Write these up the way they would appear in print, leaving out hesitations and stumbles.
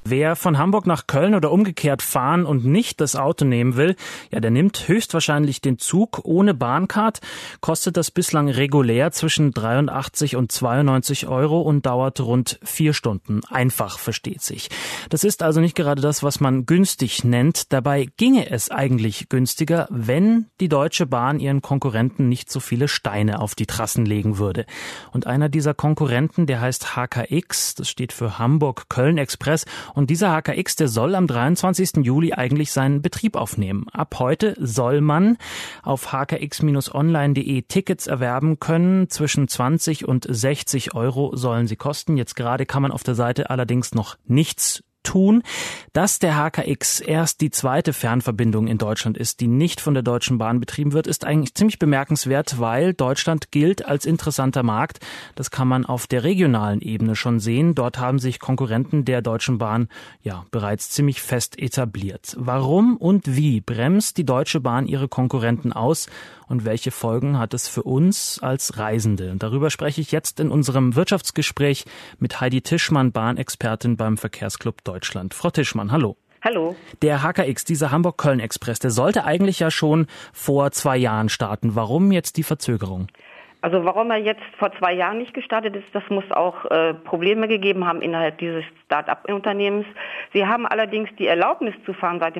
Wer von Hamburg nach Köln oder umgekehrt fahren und nicht das Auto nehmen will, ja, der nimmt höchstwahrscheinlich den Zug ohne Bahncard. Kostet das bislang regulär zwischen 83 und 92 Euro und dauert rund 4 Stunden. Einfach, versteht sich. Das ist also nicht gerade das, was man günstig nennt. Dabei ginge es eigentlich günstiger, wenn die Deutsche Bahn ihren Konkurrenten nicht so viele Steine auf die Trassen legen würde. Und einer dieser Konkurrenten, der heißt HKX, das steht für Hamburg-Köln Express. Und dieser HKX, der soll am 23. Juli eigentlich seinen Betrieb aufnehmen. Ab heute soll man auf hkx-online.de Tickets erwerben können. Zwischen 20 und 60 Euro sollen sie kosten. Jetzt gerade kann man auf der Seite allerdings noch nichts tun. Dass der HKX erst die zweite Fernverbindung in Deutschland ist, die nicht von der Deutschen Bahn betrieben wird, ist eigentlich ziemlich bemerkenswert, weil Deutschland gilt als interessanter Markt. Das kann man auf der regionalen Ebene schon sehen. Dort haben sich Konkurrenten der Deutschen Bahn ja bereits ziemlich fest etabliert. Warum und wie bremst die Deutsche Bahn ihre Konkurrenten aus und welche Folgen hat es für uns als Reisende? Und darüber spreche ich jetzt in unserem Wirtschaftsgespräch mit Heidi Tischmann, Bahnexpertin beim Verkehrsclub Deutschland. Frau Tischmann, hallo. Hallo. Der HKX, dieser Hamburg-Köln-Express, der sollte eigentlich ja schon vor 2 Jahren starten. Warum jetzt die Verzögerung? Also warum er jetzt vor 2 Jahren nicht gestartet ist, das muss auch Probleme gegeben haben innerhalb dieses Start-up-Unternehmens. Sie haben allerdings die Erlaubnis zu fahren seit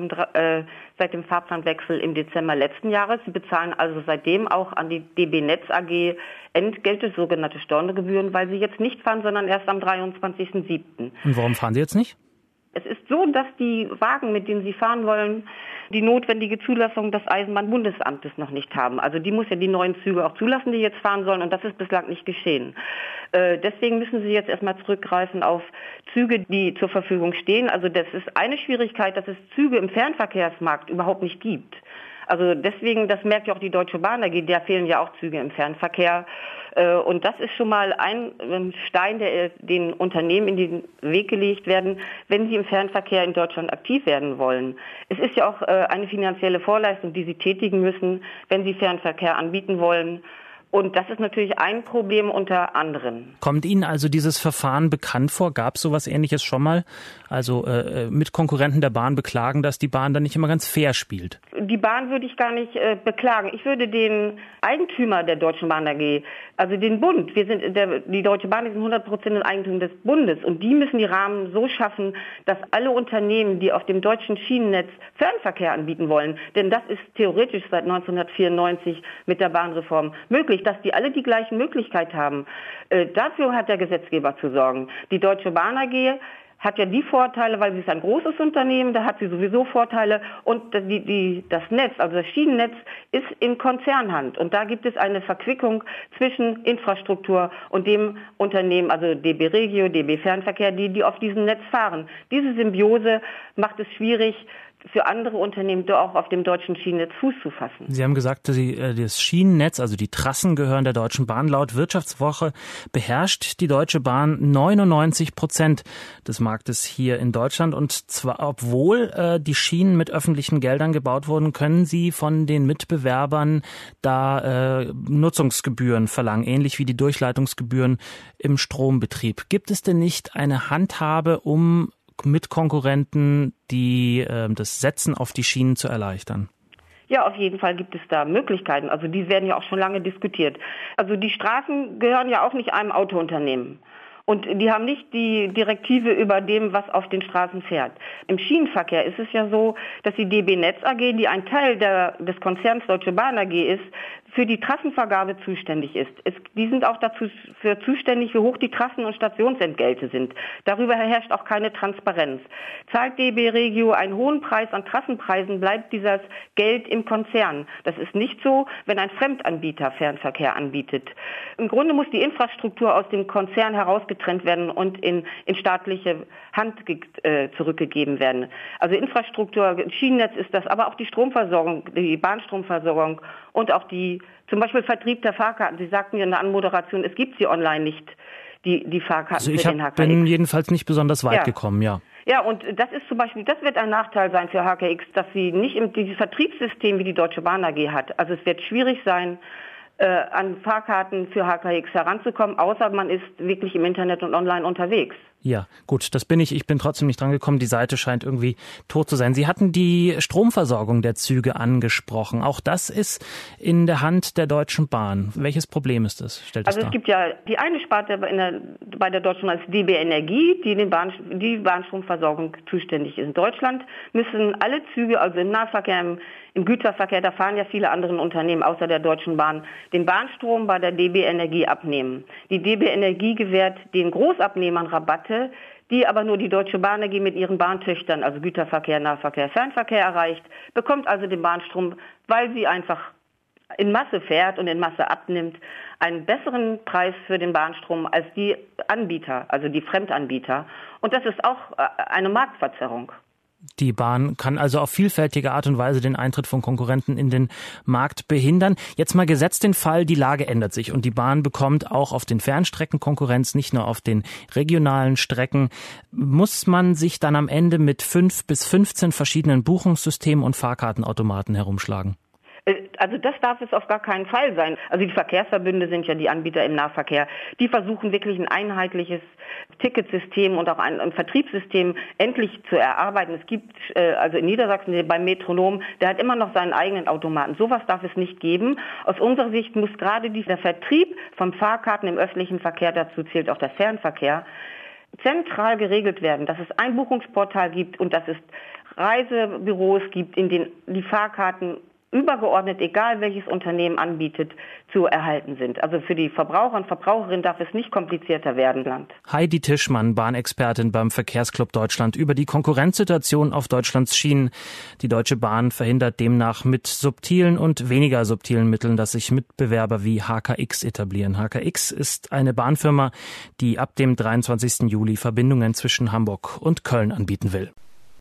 dem Fahrplanwechsel im Dezember letzten Jahres. Sie bezahlen also seitdem auch an die DB Netz AG Entgelte, sogenannte Stornogebühren, weil sie jetzt nicht fahren, sondern erst am 23.07. Und warum fahren Sie jetzt nicht? Es ist so, dass die Wagen, mit denen Sie fahren wollen, die notwendige Zulassung des Eisenbahnbundesamtes noch nicht haben. Also die muss ja die neuen Züge auch zulassen, die jetzt fahren sollen, und das ist bislang nicht geschehen. Deswegen müssen Sie jetzt erstmal zurückgreifen auf Züge, die zur Verfügung stehen. Also das ist eine Schwierigkeit, dass es Züge im Fernverkehrsmarkt überhaupt nicht gibt. Also deswegen, das merkt ja auch die Deutsche Bahn AG, da fehlen ja auch Züge im Fernverkehr. Und das ist schon mal ein Stein, der den Unternehmen in den Weg gelegt werden, wenn sie im Fernverkehr in Deutschland aktiv werden wollen. Es ist ja auch eine finanzielle Vorleistung, die sie tätigen müssen, wenn sie Fernverkehr anbieten wollen. Und das ist natürlich ein Problem unter anderen. Kommt Ihnen also dieses Verfahren bekannt vor? Gab es sowas Ähnliches schon mal? Also mit Konkurrenten der Bahn beklagen, dass die Bahn dann nicht immer ganz fair spielt? Die Bahn würde ich gar nicht beklagen. Ich würde den Eigentümer der Deutschen Bahn AG, also den Bund, die Deutsche Bahn ist 100% im Eigentum des Bundes, und die müssen die Rahmen so schaffen, dass alle Unternehmen, die auf dem deutschen Schienennetz Fernverkehr anbieten wollen, denn das ist theoretisch seit 1994 mit der Bahnreform möglich, dass die alle die gleichen Möglichkeiten haben. Dafür hat der Gesetzgeber zu sorgen. Die Deutsche Bahn AG hat ja die Vorteile, weil sie ist ein großes Unternehmen, da hat sie sowieso Vorteile, und das Netz, also das Schienennetz, ist in Konzernhand, und da gibt es eine Verquickung zwischen Infrastruktur und dem Unternehmen, also DB Regio, DB Fernverkehr, die auf diesem Netz fahren. Diese Symbiose macht es schwierig für andere Unternehmen auch auf dem deutschen Schienennetz Fuß zu fassen. Sie haben gesagt, das Schienennetz, also die Trassen, gehören der Deutschen Bahn. Laut Wirtschaftswoche beherrscht die Deutsche Bahn 99% des Marktes hier in Deutschland. Und zwar, obwohl die Schienen mit öffentlichen Geldern gebaut wurden, können sie von den Mitbewerbern da Nutzungsgebühren verlangen, ähnlich wie die Durchleitungsgebühren im Strombetrieb. Gibt es denn nicht eine Handhabe, um mit Konkurrenten das Setzen auf die Schienen zu erleichtern? Ja, auf jeden Fall gibt es da Möglichkeiten. Also die werden ja auch schon lange diskutiert. Also die Straßen gehören ja auch nicht einem Autounternehmen. Und die haben nicht die Direktive über dem, was auf den Straßen fährt. Im Schienenverkehr ist es ja so, dass die DB Netz AG, die ein Teil des Konzerns Deutsche Bahn AG ist, für die Trassenvergabe zuständig ist. Die sind auch dafür zuständig, wie hoch die Trassen- und Stationsentgelte sind. Darüber herrscht auch keine Transparenz. Zahlt DB Regio einen hohen Preis an Trassenpreisen, bleibt dieses Geld im Konzern. Das ist nicht so, wenn ein Fremdanbieter Fernverkehr anbietet. Im Grunde muss die Infrastruktur aus dem Konzern herausgetrennt werden und in staatliche Hand zurückgegeben werden. Also Infrastruktur, Schienennetz ist das, aber auch die Stromversorgung, die Bahnstromversorgung und auch zum Beispiel Vertrieb der Fahrkarten. Sie sagten ja in der Anmoderation, es gibt sie online nicht, die Fahrkarten also für den HKX. Ich bin jedenfalls nicht besonders weit gekommen, ja. Ja, und das ist zum Beispiel, das wird ein Nachteil sein für HKX, dass sie nicht dieses Vertriebssystem wie die Deutsche Bahn AG hat. Also es wird schwierig sein, an Fahrkarten für HKX heranzukommen, außer man ist wirklich im Internet und online unterwegs. Ja, gut, das bin ich. Ich bin trotzdem nicht dran gekommen. Die Seite scheint irgendwie tot zu sein. Sie hatten die Stromversorgung der Züge angesprochen. Auch das ist in der Hand der Deutschen Bahn. Welches Problem ist das? Es gibt ja die eine Sparte bei der Deutschen Bahn ist DB Energie, die die Bahnstromversorgung zuständig ist. In Deutschland müssen alle Züge, also im Nahverkehr, im Güterverkehr, da fahren ja viele andere Unternehmen außer der Deutschen Bahn, den Bahnstrom bei der DB Energie abnehmen. Die DB Energie gewährt den Großabnehmern Rabatte, die aber nur die Deutsche Bahn AG mit ihren Bahntöchtern, also Güterverkehr, Nahverkehr, Fernverkehr erreicht, bekommt also den Bahnstrom, weil sie einfach in Masse fährt und in Masse abnimmt, einen besseren Preis für den Bahnstrom als die Anbieter, also die Fremdanbieter. Und das ist auch eine Marktverzerrung. Die Bahn kann also auf vielfältige Art und Weise den Eintritt von Konkurrenten in den Markt behindern. Jetzt mal gesetzt den Fall, die Lage ändert sich und die Bahn bekommt auch auf den Fernstrecken Konkurrenz, nicht nur auf den regionalen Strecken. Muss man sich dann am Ende mit 5 bis 15 verschiedenen Buchungssystemen und Fahrkartenautomaten herumschlagen? Also das darf es auf gar keinen Fall sein. Also die Verkehrsverbünde sind ja die Anbieter im Nahverkehr. Die versuchen wirklich ein einheitliches Ticketsystem und auch ein Vertriebssystem endlich zu erarbeiten. Es gibt also in Niedersachsen beim Metronom, der hat immer noch seinen eigenen Automaten. Sowas darf es nicht geben. Aus unserer Sicht muss gerade der Vertrieb von Fahrkarten im öffentlichen Verkehr, dazu zählt auch der Fernverkehr, zentral geregelt werden, dass es ein Buchungsportal gibt und dass es Reisebüros gibt, in denen die Fahrkarten übergeordnet, egal welches Unternehmen anbietet, zu erhalten sind. Also für die Verbraucher und Verbraucherinnen darf es nicht komplizierter werden. Heidi Tischmann, Bahnexpertin beim Verkehrsclub Deutschland, über die Konkurrenzsituation auf Deutschlands Schienen. Die Deutsche Bahn verhindert demnach mit subtilen und weniger subtilen Mitteln, dass sich Mitbewerber wie HKX etablieren. HKX ist eine Bahnfirma, die ab dem 23. Juli Verbindungen zwischen Hamburg und Köln anbieten will.